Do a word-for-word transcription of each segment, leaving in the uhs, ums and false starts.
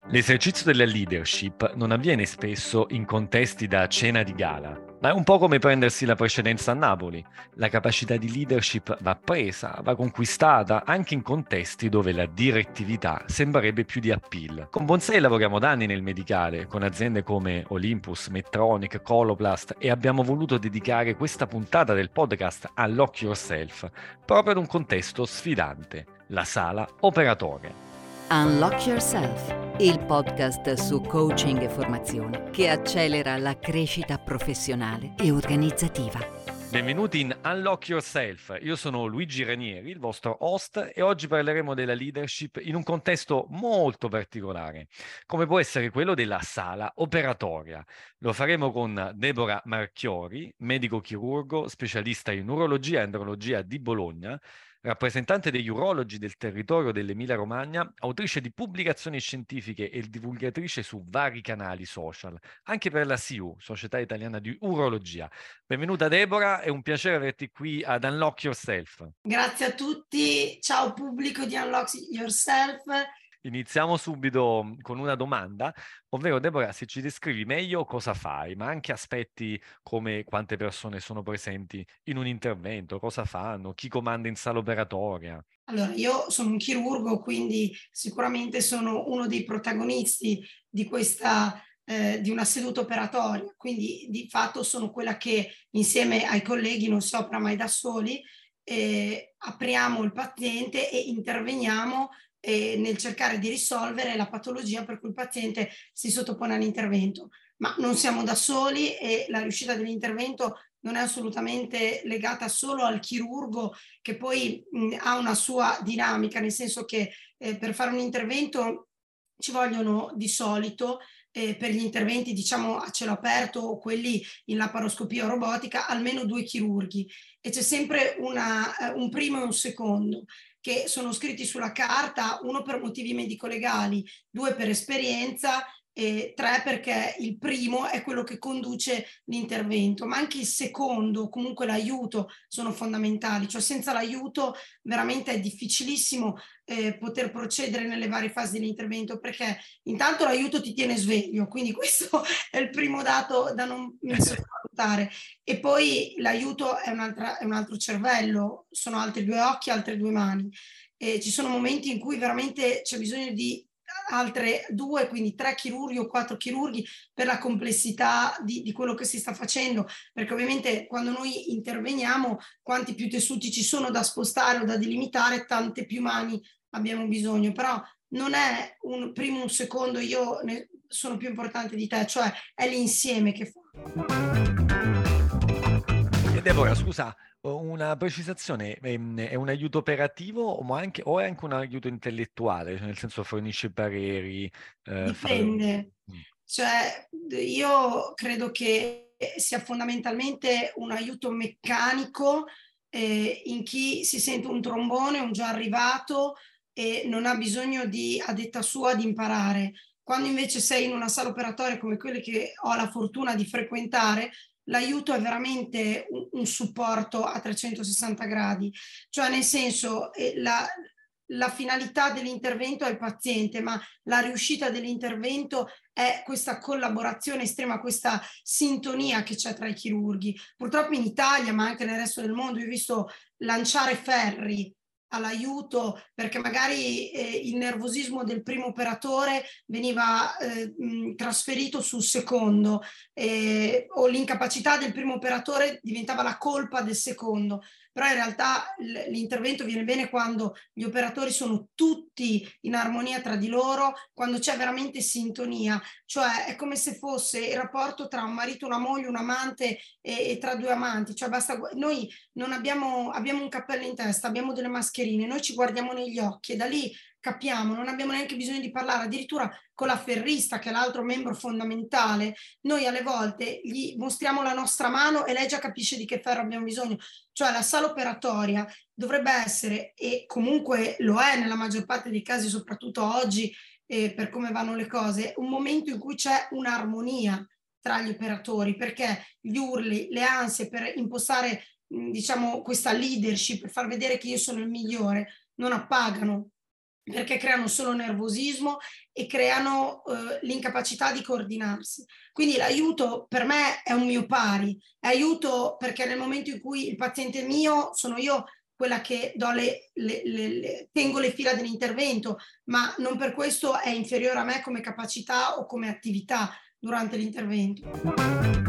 L'esercizio della leadership non avviene spesso in contesti da cena di gala, ma è un po' come prendersi la precedenza a Napoli. La capacità di leadership va presa, va conquistata anche in contesti dove la direttività sembrerebbe più di appeal. Con Bonsai lavoriamo da anni nel medicale, con aziende come Olympus, Medtronic, Coloplast e abbiamo voluto dedicare questa puntata del podcast Unlock Yourself proprio ad un contesto sfidante, la sala operatoria. Unlock Yourself, il podcast su coaching e formazione che accelera la crescita professionale e organizzativa. Benvenuti in Unlock Yourself, io sono Luigi Ranieri, il vostro host, e oggi parleremo della leadership in un contesto molto particolare, come può essere quello della sala operatoria. Lo faremo con Deborah Marchiori, medico chirurgo, specialista in urologia e andrologia di Bologna, rappresentante degli urologi del territorio dell'Emilia-Romagna, autrice di pubblicazioni scientifiche e divulgatrice su vari canali social, anche per la S I U, Società Italiana di Urologia. Benvenuta Deborah, è un piacere averti qui ad Unlock Yourself. Grazie a tutti, ciao pubblico di Unlock Yourself. Iniziamo subito con una domanda, ovvero Deborah, se ci descrivi meglio cosa fai, ma anche aspetti come quante persone sono presenti in un intervento, cosa fanno, chi comanda in sala operatoria. Allora, io sono un chirurgo, quindi sicuramente sono uno dei protagonisti di questa eh, di una seduta operatoria, quindi di fatto sono quella che insieme ai colleghi non si opera mai da soli, eh, apriamo il paziente e interveniamo eh, nel cercare di risolvere la patologia per cui il paziente si sottopone all'intervento. Ma non siamo da soli e la riuscita dell'intervento non è assolutamente legata solo al chirurgo, che poi mh, ha una sua dinamica, nel senso che eh, per fare un intervento ci vogliono di solito eh, per gli interventi diciamo a cielo aperto o quelli in laparoscopia o robotica almeno due chirurghi e c'è sempre una, eh, un primo e un secondo che sono scritti sulla carta, uno per motivi medico-legali, due per esperienza e tre perché il primo è quello che conduce l'intervento, ma anche il secondo, comunque l'aiuto, sono fondamentali, cioè senza l'aiuto veramente è difficilissimo eh, poter procedere nelle varie fasi dell'intervento, perché intanto l'aiuto ti tiene sveglio, quindi questo è il primo dato da non sottovalutare, e poi l'aiuto è, è un altro cervello, sono altri due occhi, altre due mani, e ci sono momenti in cui veramente c'è bisogno di altre due, quindi tre chirurghi o quattro chirurghi per la complessità di, di quello che si sta facendo, perché ovviamente quando noi interveniamo quanti più tessuti ci sono da spostare o da delimitare, tante più mani abbiamo bisogno, però non è un primo, un secondo, io ne sono più importante di te, cioè è l'insieme che fa. E Deborah, scusa, una precisazione, è un aiuto operativo o, anche, o è anche un aiuto intellettuale, cioè nel senso fornisce pareri? Eh, Dipende, fa... cioè io credo che sia fondamentalmente un aiuto meccanico eh, in chi si sente un trombone, un già arrivato e non ha bisogno di, a detta sua, di imparare. Quando invece sei in una sala operatoria come quelle che ho la fortuna di frequentare, l'aiuto è veramente un, un supporto a trecentosessanta gradi, cioè nel senso eh, la, la finalità dell'intervento è il paziente, ma la riuscita dell'intervento è questa collaborazione estrema, questa sintonia che c'è tra i chirurghi. Purtroppo in Italia, ma anche nel resto del mondo, io ho visto lanciare ferri all'aiuto perché magari eh, il nervosismo del primo operatore veniva eh, mh, trasferito sul secondo eh, o l'incapacità del primo operatore diventava la colpa del secondo, però in realtà l'intervento viene bene quando gli operatori sono tutti in armonia tra di loro, quando c'è veramente sintonia, cioè è come se fosse il rapporto tra un marito, una moglie, un amante e, e tra due amanti, cioè basta, noi non abbiamo, abbiamo un cappello in testa, abbiamo delle mascherine, noi ci guardiamo negli occhi e da lì capiamo, non abbiamo neanche bisogno di parlare, addirittura con la ferrista che è l'altro membro fondamentale, noi alle volte gli mostriamo la nostra mano e lei già capisce di che ferro abbiamo bisogno, cioè la sala operatoria dovrebbe essere, e comunque lo è nella maggior parte dei casi, soprattutto oggi eh, per come vanno le cose, un momento in cui c'è un'armonia tra gli operatori, perché gli urli, le ansie per impostare diciamo questa leadership, per far vedere che io sono il migliore, non appagano. perché creano solo nervosismo e creano eh, l'incapacità di coordinarsi. Quindi l'aiuto per me è un mio pari, è aiuto perché nel momento in cui il paziente è mio, sono io quella che do le, le, le, le, tengo le fila dell'intervento, ma non per questo è inferiore a me come capacità o come attività durante l'intervento.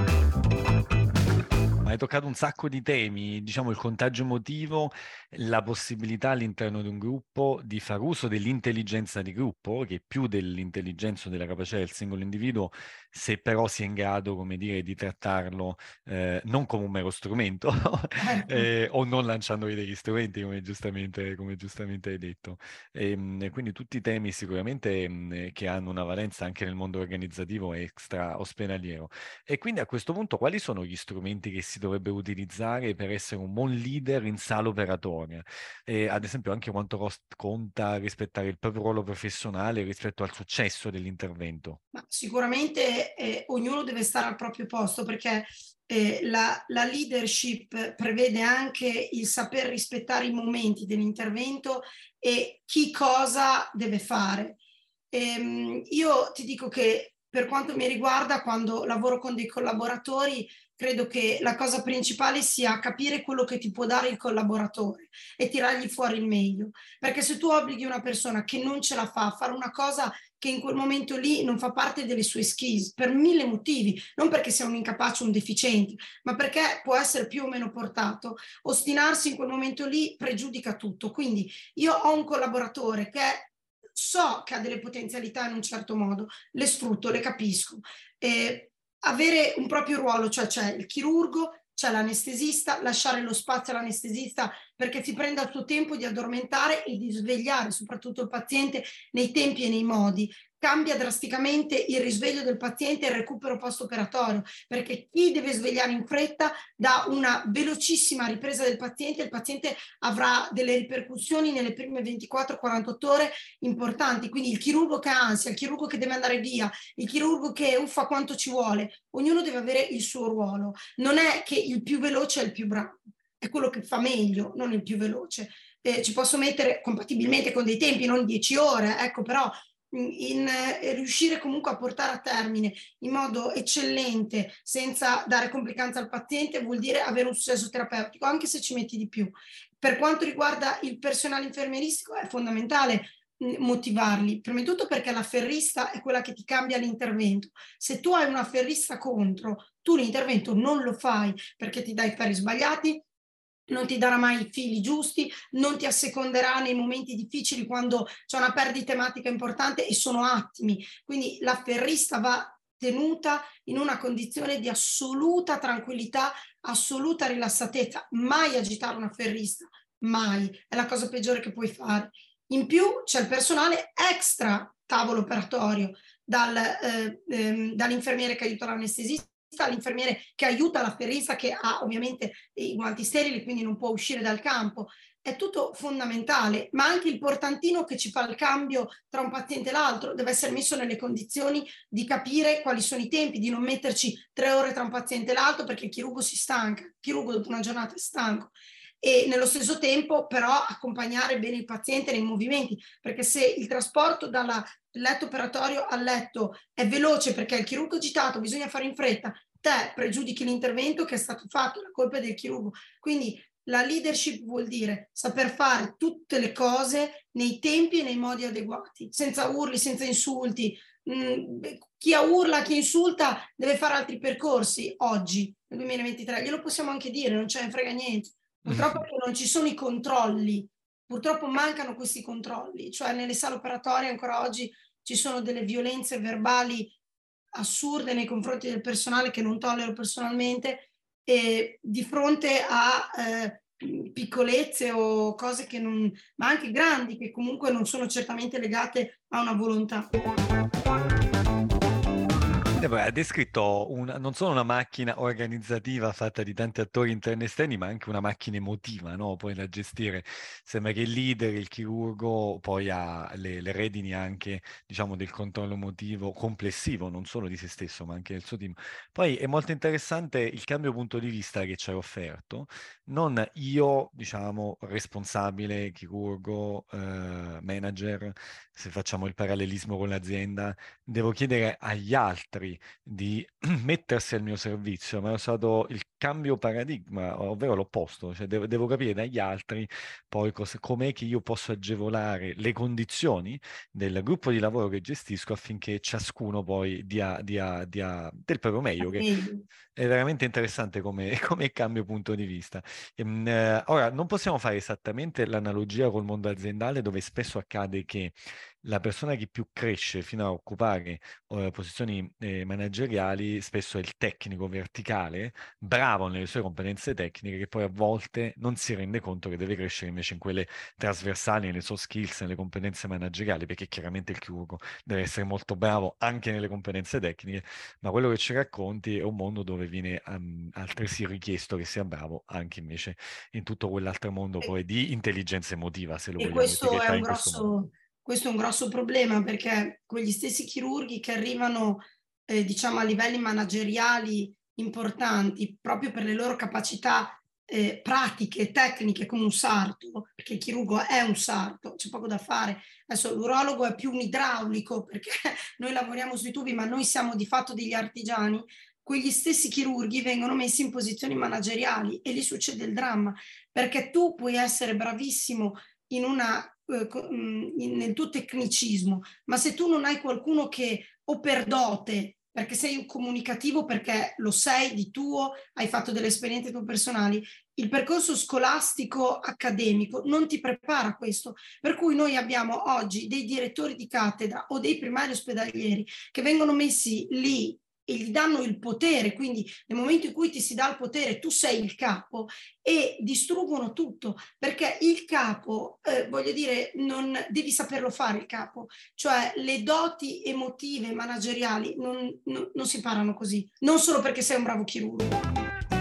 Hai toccato un sacco di temi, diciamo il contagio emotivo, la possibilità all'interno di un gruppo di far uso dell'intelligenza di gruppo, che è più dell'intelligenza o della capacità del singolo individuo, se però si è in grado, come dire, di trattarlo eh, non come un mero strumento eh, o non lanciandovi degli strumenti, come giustamente, come giustamente hai detto. E, e quindi tutti i temi sicuramente mh, che hanno una valenza anche nel mondo organizzativo extra ospedaliero. E quindi a questo punto quali sono gli strumenti che si dovrebbe utilizzare per essere un buon leader in sala operatoria? E ad esempio anche quanto cost- conta rispettare il proprio ruolo professionale rispetto al successo dell'intervento? Ma sicuramente eh, ognuno deve stare al proprio posto perché eh, la, la leadership prevede anche il saper rispettare i momenti dell'intervento e chi cosa deve fare. Ehm, io ti dico che per quanto mi riguarda, quando lavoro con dei collaboratori, credo che la cosa principale sia capire quello che ti può dare il collaboratore e tirargli fuori il meglio. Perché se tu obblighi una persona che non ce la fa a fare una cosa che in quel momento lì non fa parte delle sue skills, per mille motivi, non perché sia un incapace o un deficiente, ma perché può essere più o meno portato, ostinarsi in quel momento lì pregiudica tutto. Quindi io ho un collaboratore che so che ha delle potenzialità in un certo modo, le sfrutto, le capisco. Eh, avere un proprio ruolo, cioè c'è il chirurgo, c'è l'anestesista, lasciare lo spazio all'anestesista perché si prenda il suo tempo di addormentare e di svegliare soprattutto il paziente nei tempi e nei modi. Cambia drasticamente il risveglio del paziente e il recupero post-operatorio, perché chi deve svegliare in fretta dà una velocissima ripresa del paziente, il paziente avrà delle ripercussioni nelle prime ventiquattro quarantotto ore importanti, quindi il chirurgo che ha ansia, il chirurgo che deve andare via, il chirurgo che uffa quanto ci vuole, ognuno deve avere il suo ruolo. Non è che il più veloce è il più bravo, è quello che fa meglio, non il più veloce. Eh, ci posso mettere compatibilmente con dei tempi, non dieci ore, ecco, però in, in eh, riuscire comunque a portare a termine in modo eccellente, senza dare complicanze al paziente, vuol dire avere un successo terapeutico, anche se ci metti di più. Per quanto riguarda il personale infermieristico è fondamentale motivarli, prima di tutto perché la ferrista è quella che ti cambia l'intervento. Se tu hai una ferrista contro, tu l'intervento non lo fai perché ti dai i ferri sbagliati, non ti darà mai i fili giusti, non ti asseconderà nei momenti difficili quando c'è una perdita tematica importante e sono attimi. Quindi la ferrista va tenuta in una condizione di assoluta tranquillità, assoluta rilassatezza. Mai agitare una ferrista, mai. È la cosa peggiore che puoi fare. In più c'è il personale extra tavolo operatorio, dal, eh, ehm, dall'infermiere che aiuta l'anestesista, all'infermiere che aiuta la ferrista, che ha ovviamente i guanti sterili, quindi non può uscire dal campo. È tutto fondamentale, ma anche il portantino che ci fa il cambio tra un paziente e l'altro deve essere messo nelle condizioni di capire quali sono i tempi, di non metterci tre ore tra un paziente e l'altro perché il chirurgo si stanca, il chirurgo dopo una giornata è stanco. E nello stesso tempo però accompagnare bene il paziente nei movimenti, perché se il trasporto dal letto operatorio al letto è veloce perché il chirurgo agitato, bisogna fare in fretta, te pregiudichi l'intervento che è stato fatto, la colpa è del chirurgo. Quindi la leadership vuol dire saper fare tutte le cose nei tempi e nei modi adeguati, senza urli, senza insulti. Mm, chi urla, chi insulta deve fare altri percorsi oggi, nel duemilaventitré, glielo possiamo anche dire, non ce ne frega niente. Purtroppo non ci sono i controlli, purtroppo mancano questi controlli, cioè nelle sale operatorie ancora oggi ci sono delle violenze verbali assurde nei confronti del personale che non tollero personalmente e di fronte a eh, piccolezze o cose che non, ma anche grandi che comunque non sono certamente legate a una volontà. Deborah, ha descritto una, non solo una macchina organizzativa fatta di tanti attori interni e esterni, ma anche una macchina emotiva, no? Poi da gestire. Sembra che il leader, il chirurgo, poi ha le, le redini anche, diciamo, del controllo emotivo complessivo, non solo di se stesso, ma anche del suo team. Poi è molto interessante il cambio punto di vista che ci hai offerto. Non io, diciamo, responsabile, chirurgo, eh, manager, se facciamo il parallelismo con l'azienda, devo chiedere agli altri di mettersi al mio servizio, ma è stato il cambio paradigma, ovvero l'opposto, cioè devo, devo capire dagli altri poi cos- com'è che io posso agevolare le condizioni del gruppo di lavoro che gestisco affinché ciascuno poi dia, dia- dia del proprio meglio, che Meglio. è veramente interessante come, come cambio punto di vista. Ehm, eh, ora, non possiamo fare esattamente l'analogia col mondo aziendale, dove spesso accade che la persona che più cresce fino a occupare eh, posizioni eh, manageriali, spesso è il tecnico verticale, bravo nelle sue competenze tecniche, che poi a volte non si rende conto che deve crescere invece in quelle trasversali, nelle soft skills, nelle competenze manageriali, perché chiaramente il chirurgo deve essere molto bravo anche nelle competenze tecniche, ma quello che ci racconti è un mondo dove viene um, altresì richiesto che sia bravo anche invece in tutto quell'altro mondo E, poi di intelligenza emotiva, se lo e vogliamo questo è etichettare un in questo modo. grosso, questo è un grosso problema, perché quegli stessi chirurghi che arrivano, eh, diciamo, a livelli manageriali importanti, proprio per le loro capacità eh, pratiche, tecniche, come un sarto, perché il chirurgo è un sarto, c'è poco da fare. Adesso l'urologo è più un idraulico, perché noi lavoriamo sui tubi, ma noi siamo di fatto degli artigiani. Quegli stessi chirurghi vengono messi in posizioni manageriali e lì succede il dramma, perché tu puoi essere bravissimo in una, eh, in, nel tuo tecnicismo, ma se tu non hai qualcuno che o per dote, perché sei un comunicativo, perché lo sei di tuo, hai fatto delle esperienze tue personali, il percorso scolastico accademico non ti prepara a questo, per cui noi abbiamo oggi dei direttori di cattedra o dei primari ospedalieri che vengono messi lì e gli danno il potere, quindi nel momento in cui ti si dà il potere tu sei il capo, e distruggono tutto, perché il capo, eh, voglio dire, non devi saperlo fare il capo, cioè le doti emotive manageriali non, non, non si imparano così, non solo perché sei un bravo chirurgo.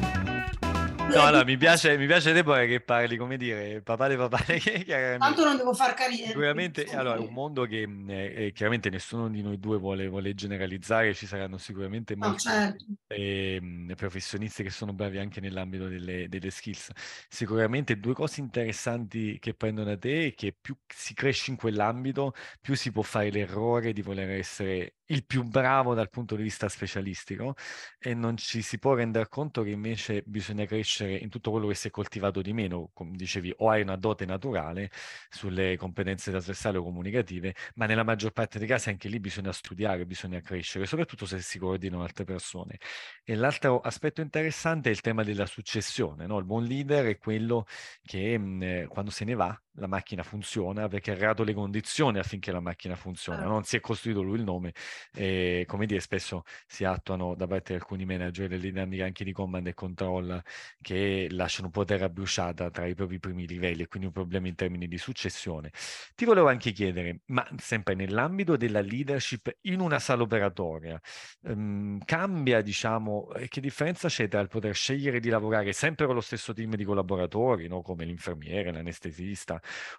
No, no, mi piace, mi piace Deborah che parli, come dire, papale papale, che Tanto chiaramente. non devo far carriera. Sicuramente, allora, è un mondo che mh, eh, eh, chiaramente nessuno di noi due vuole, vuole generalizzare, ci saranno sicuramente No, molti certo. eh, mh, professionisti che sono bravi anche nell'ambito delle, delle skills. Sicuramente due cose interessanti che prendono da te è che più si cresce in quell'ambito, più si può fare l'errore di voler essere il più bravo dal punto di vista specialistico e non ci si può rendere conto che invece bisogna crescere in tutto quello che si è coltivato di meno, come dicevi, o hai una dote naturale sulle competenze trasversali o comunicative, ma nella maggior parte dei casi anche lì bisogna studiare, bisogna crescere, soprattutto se si coordinano altre persone. E l'altro aspetto interessante è il tema della successione, no? Il buon leader è quello che mh, eh, quando se ne va la macchina funziona perché ha creato le condizioni affinché la macchina funzioni, non si è costruito lui il nome, e come dire, spesso si attuano da parte di alcuni manager delle dinamiche anche di command e control che lasciano un po' terra bruciata tra i propri primi livelli e quindi un problema in termini di successione. Ti volevo anche chiedere, ma sempre nell'ambito della leadership in una sala operatoria, ehm, cambia, diciamo, eh, che differenza c'è tra il poter scegliere di lavorare sempre con lo stesso team di collaboratori, no? Come l'infermiere, l'anestesista,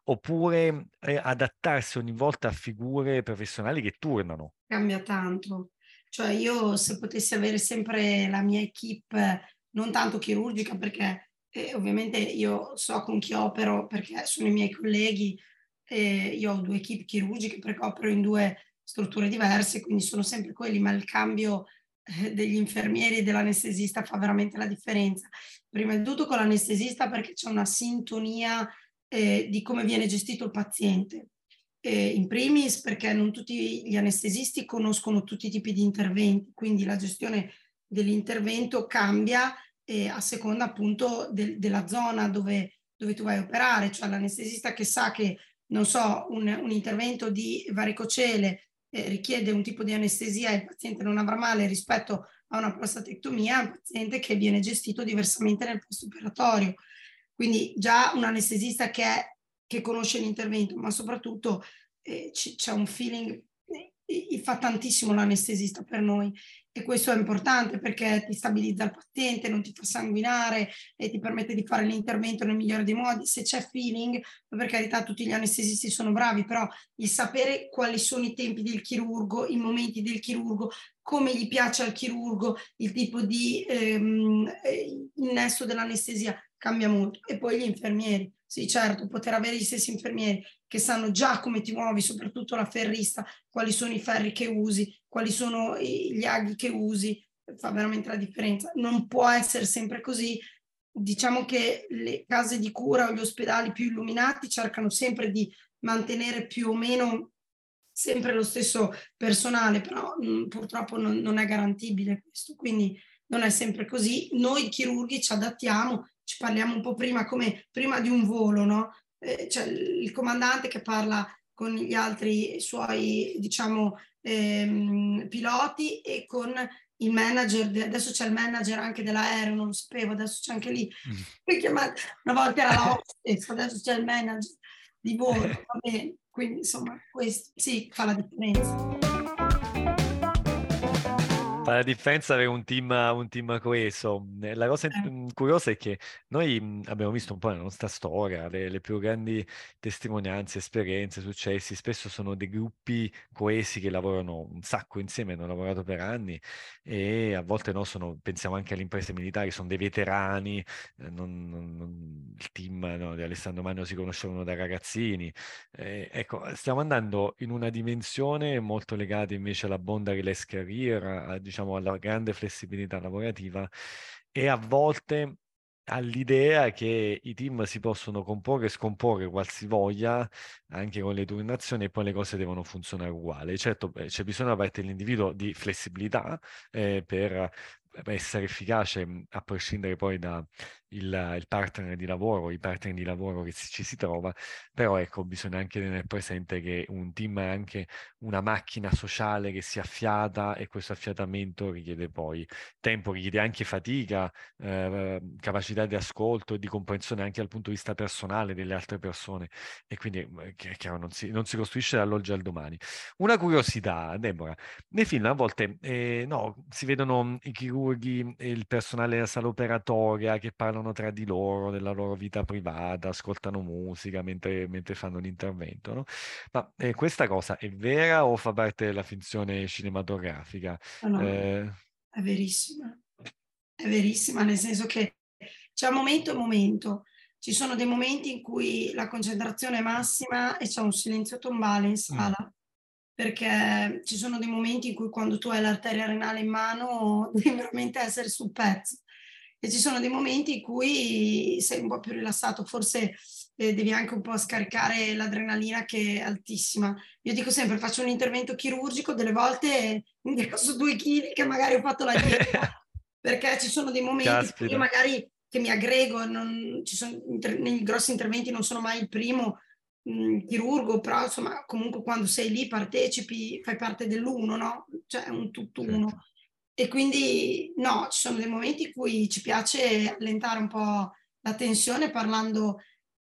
oppure eh, adattarsi ogni volta a figure professionali che turnano? Cambia tanto. Cioè io se potessi avere sempre la mia equipe, non tanto chirurgica, perché eh, ovviamente io so con chi opero, perché sono i miei colleghi, eh, io ho due equipe chirurgiche perché opero in due strutture diverse, quindi sono sempre quelli, ma il cambio eh, degli infermieri e dell'anestesista fa veramente la differenza. Prima di tutto con l'anestesista perché c'è una sintonia eh, di come viene gestito il paziente. Eh, in primis perché non tutti gli anestesisti conoscono tutti i tipi di interventi, quindi la gestione dell'intervento cambia eh, a seconda appunto de- della zona dove, dove tu vai a operare, cioè l'anestesista che sa che, non so, un, un intervento di varicocele eh, richiede un tipo di anestesia e il paziente non avrà male rispetto a una prostatectomia, è un paziente che viene gestito diversamente nel post-operatorio. Quindi già un anestesista che, è, che conosce l'intervento, ma soprattutto eh, c- c'è un feeling fa tantissimo l'anestesista per noi, e questo è importante perché ti stabilizza il paziente, non ti fa sanguinare e ti permette di fare l'intervento nel migliore dei modi. Se c'è feeling, per carità tutti gli anestesisti sono bravi, però il sapere quali sono i tempi del chirurgo, i momenti del chirurgo, come gli piace al chirurgo, il tipo di ehm, innesto dell'anestesia cambia molto. E poi gli infermieri, sì certo, poter avere gli stessi infermieri che sanno già come ti muovi, soprattutto la ferrista, quali sono i ferri che usi, quali sono gli aghi che usi, fa veramente la differenza. Non può essere sempre così. Diciamo che le case di cura o gli ospedali più illuminati cercano sempre di mantenere più o meno sempre lo stesso personale, però mh, purtroppo non, non è garantibile questo, quindi non è sempre così. Noi chirurghi ci adattiamo, ci parliamo un po' prima, come prima di un volo, no? Eh, c'è il comandante che parla con gli altri suoi, diciamo, ehm, piloti e con il manager, adesso c'è il manager anche dell'aereo, non lo sapevo, adesso c'è anche lì, una volta era la hostess, adesso c'è il manager di volo, va bene, quindi insomma questo sì fa la differenza. Fa la differenza avere un team, un team coeso. La cosa eh. curiosa è che noi abbiamo visto un po' nella nostra storia, le, le più grandi testimonianze, esperienze, successi, spesso sono dei gruppi coesi che lavorano un sacco insieme, hanno lavorato per anni, e a volte no, sono, pensiamo anche alle imprese militari, sono dei veterani, eh, non, non, non, il team no, di Alessandro Magno si conoscevano da ragazzini. Eh, ecco, stiamo andando in una dimensione molto legata invece alla Bondary-less career, a, diciamo alla grande flessibilità lavorativa, e a volte all'idea che i team si possono comporre e scomporre qualsivoglia anche con le turnazioni, e poi le cose devono funzionare uguali. Certo, eh, c'è bisogno da parte dell'individuo di flessibilità eh, per essere efficace, a prescindere poi da il, il partner di lavoro, i partner di lavoro che si, ci si trova, però ecco, bisogna anche tenere presente che un team è anche una macchina sociale che si affiata, e questo affiatamento richiede poi tempo, richiede anche fatica, eh, capacità di ascolto e di comprensione anche dal punto di vista personale delle altre persone, e quindi eh, chiaro, non si, non si costruisce dall'oggi al domani. Una curiosità, Deborah, nei film a volte eh, no, si vedono i chirurghi e il personale della sala operatoria che parlano tra di loro della loro vita privata, ascoltano musica mentre, mentre fanno l'intervento, no? Ma eh, questa cosa è vera o fa parte della finzione cinematografica? No, no, Eh... è verissima, è verissima, nel senso che c'è un momento e un momento. Ci sono dei momenti in cui la concentrazione è massima e c'è un silenzio tombale in sala, mm. perché ci sono dei momenti in cui quando tu hai l'arteria renale in mano devi veramente essere sul pezzo, e ci sono dei momenti in cui sei un po' più rilassato, forse eh, devi anche un po' scaricare l'adrenalina che è altissima. Io dico sempre, faccio un intervento chirurgico, delle volte ingrasso due chili che magari ho fatto la dieta, perché ci sono dei momenti Caspita. in cui io magari che mi aggrego, non, ci sono, inter, nei grossi interventi non sono mai il primo mh, chirurgo, però insomma comunque quando sei lì partecipi, fai parte dell'uno, no? Cioè è un tutt'uno. Certo. E quindi no, ci sono dei momenti in cui ci piace allentare un po' la tensione parlando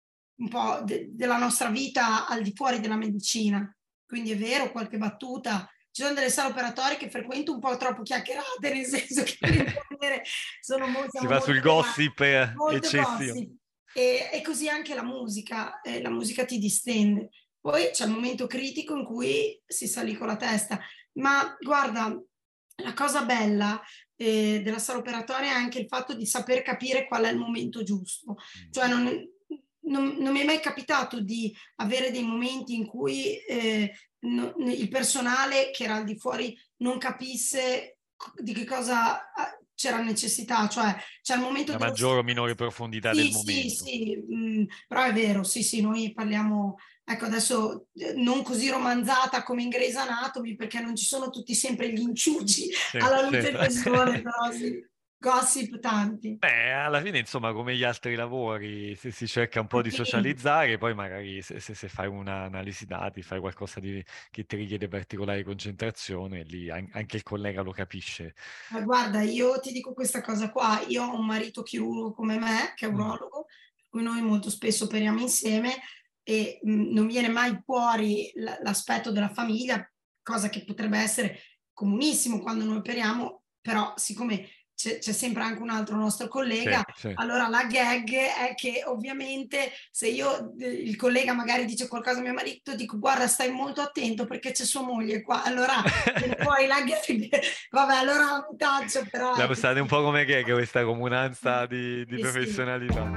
un po' de- della nostra vita al di fuori della medicina. Quindi è vero, qualche battuta. Ci sono delle sale operatorie che frequento un po' troppo chiacchierate, nel senso che sono molto... Si va sul gossip eccessivo. E, e così anche la musica, eh, la musica ti distende. Poi c'è il momento critico in cui si sa lì con la testa. Ma guarda, la cosa bella eh, della sala operatoria è anche il fatto di saper capire qual è il momento giusto. Cioè non, non, non mi è mai capitato di avere dei momenti in cui eh, no, il personale che era al di fuori non capisse di che cosa c'era necessità, cioè c'è il momento una dello maggiore o minore profondità sì, del sì, momento. sì, mh, però è vero, sì, sì, noi parliamo, ecco adesso non così romanzata come in Grey's Anatomy, perché non ci sono tutti sempre gli inciuci sì, alla luce certo. del sole, però sì, gossip tanti. Beh, alla fine, insomma, come gli altri lavori, se si cerca un po' di socializzare, poi magari se, se, se fai un'analisi dati, fai qualcosa di, che ti richiede particolare concentrazione, lì anche il collega lo capisce. Ma guarda, io ti dico questa cosa qua, io ho un marito chirurgo come me, che è urologo, mm. per cui noi molto spesso operiamo insieme e mh, non viene mai fuori l- l'aspetto della famiglia, cosa che potrebbe essere comunissimo quando noi operiamo, però siccome c'è, c'è sempre anche un altro nostro collega, sì, sì. allora la gag è che ovviamente se io, il collega magari dice qualcosa a mio marito, dico guarda stai molto attento perché c'è sua moglie qua, allora poi la gag, vabbè allora la taccio, però... La ecco, usate un po' come gag, questa comunanza sì, di, di sì, professionalità.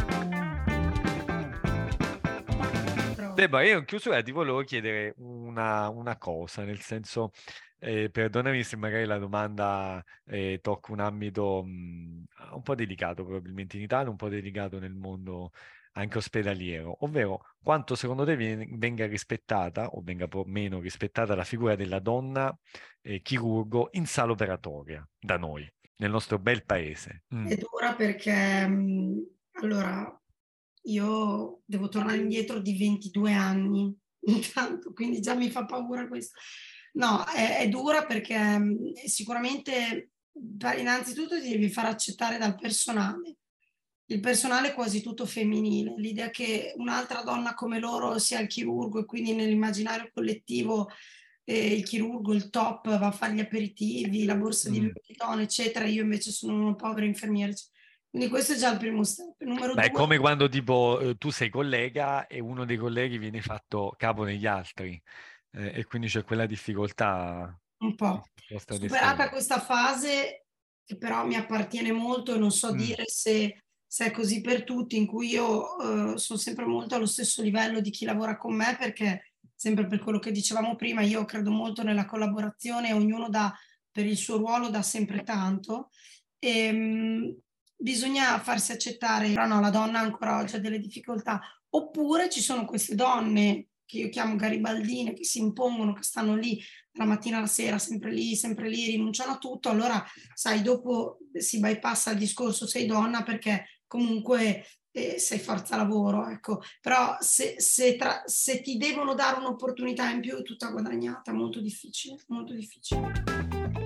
però... Debba, io in chiusura ti volevo chiedere una, una cosa, nel senso, eh, perdonami se magari la domanda eh, tocca un ambito mh, un po' delicato probabilmente in Italia, un po' delicato nel mondo anche ospedaliero, ovvero quanto secondo te viene- venga rispettata o venga po- meno rispettata la figura della donna eh, chirurgo in sala operatoria da noi, nel nostro bel paese. Mm. È dura perché mh, allora io devo tornare indietro di ventidue anni intanto, quindi già mi fa paura questo. No, è, è dura perché mh, sicuramente beh, innanzitutto ti devi far accettare dal personale. Il personale è quasi tutto femminile, l'idea che un'altra donna come loro sia il chirurgo e quindi nell'immaginario collettivo eh, il chirurgo, il top, va a fare gli aperitivi, la borsa di Mm. Louis Vuitton, eccetera. Io invece sono una povera infermiera. Quindi questo è già il primo step. Numero Beh, è due, come quando tipo eh, tu sei collega e uno dei colleghi viene fatto capo negli altri eh, e quindi c'è quella difficoltà un po'. posta ad Superata esperienza. questa fase, che però mi appartiene molto e non so Mm, dire se, se è così per tutti, in cui io eh, sono sempre molto allo stesso livello di chi lavora con me, perché sempre per quello che dicevamo prima, io credo molto nella collaborazione, ognuno dà per il suo ruolo dà sempre tanto. E, mh, bisogna farsi accettare, però no, la donna ancora oggi ha delle difficoltà. Oppure ci sono queste donne che io chiamo garibaldine, che si impongono, che stanno lì dalla mattina alla sera, sempre lì, sempre lì, rinunciano a tutto, allora sai, dopo si bypassa il discorso sei donna perché comunque eh, sei forza lavoro, ecco. Però se, se, tra, se ti devono dare un'opportunità in più è tutta guadagnata, molto difficile, molto difficile.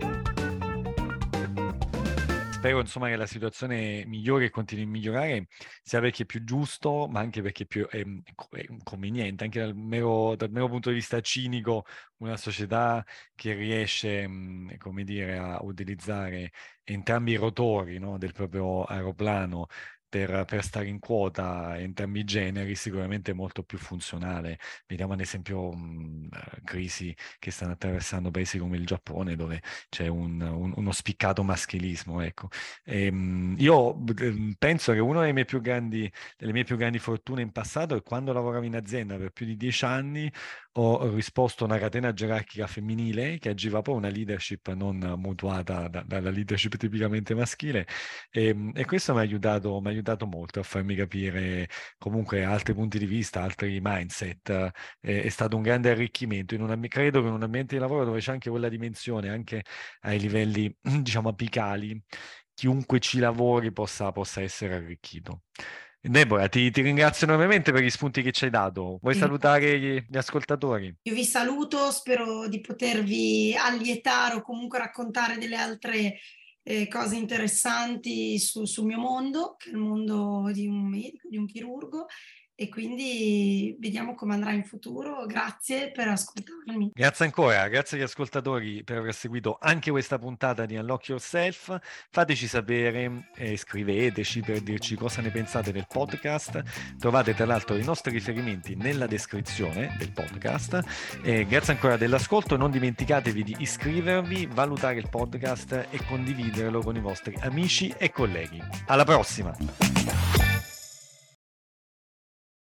Spero insomma che la situazione migliori e continui a migliorare, sia perché è più giusto, ma anche perché è più è, è conveniente, anche dal mero, dal mero punto di vista cinico, una società che riesce, mh, come dire, a utilizzare entrambi i rotori, no, del proprio aeroplano per, per stare in quota, entrambi i generi, sicuramente è molto più funzionale. Vediamo ad esempio mh, crisi che stanno attraversando paesi come il Giappone, dove c'è un, un- uno spiccato maschilismo, ecco. Ehm, io eh, penso che una delle mie più grandi, delle mie più grandi fortune in passato è quando lavoravo in azienda per più di dieci anni, ho risposto a una catena gerarchica femminile che agiva poi una leadership non mutuata da- dalla leadership tipicamente maschile e, e questo mi ha aiutato, mi ha aiutato molto a farmi capire comunque altri punti di vista, altri mindset. Eh, è stato un grande arricchimento. In un, ambi- credo che in un ambiente di lavoro dove c'è anche quella dimensione, anche ai livelli, diciamo, apicali, chiunque ci lavori possa, possa essere arricchito. Deborah, ti, ti ringrazio enormemente per gli spunti che ci hai dato. Vuoi Sì. salutare gli, gli ascoltatori? Io vi saluto, spero di potervi allietare o comunque raccontare delle altre eh, cose interessanti su- sul mio mondo, che è il mondo di un medico, di un chirurgo, e quindi vediamo come andrà in futuro. Grazie per ascoltarmi. Grazie ancora, grazie agli ascoltatori per aver seguito anche questa puntata di Unlock Yourself. Fateci sapere, eh, scriveteci per dirci cosa ne pensate del podcast. Trovate tra l'altro i nostri riferimenti nella descrizione del podcast. Eh, grazie ancora dell'ascolto, non dimenticatevi di iscrivervi, valutare il podcast e condividerlo con i vostri amici e colleghi. Alla prossima!